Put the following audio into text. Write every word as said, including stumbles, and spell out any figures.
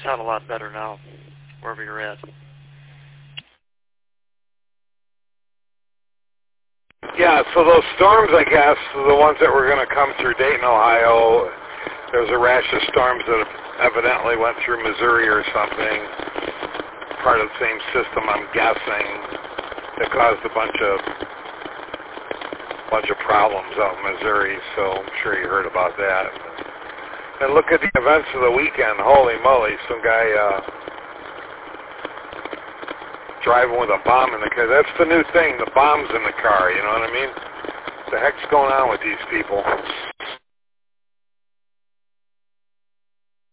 sound a lot better now, wherever you're at. Yeah, so those storms, I guess, the ones that were going to come through Dayton, Ohio, there's a rash of storms that evidently went through Missouri or something, part of the same system, I'm guessing, that caused a bunch of bunch of problems out in Missouri, so I'm sure you heard about that. And look at the events of the weekend. Holy moly, some guy uh, driving with a bomb in the car. That's the new thing, the bombs in the car, you know what I mean? What the heck's going on with these people?